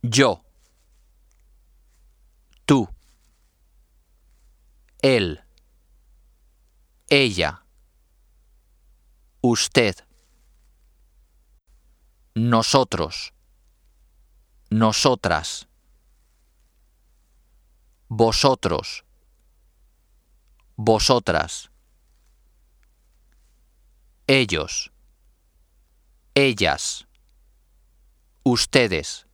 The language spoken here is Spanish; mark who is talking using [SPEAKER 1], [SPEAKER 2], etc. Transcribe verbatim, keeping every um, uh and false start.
[SPEAKER 1] Yo. Tú. Él. Ella. Usted. Nosotros. Nosotras. Vosotros. Vosotras. Ellos. Ellas. Ustedes.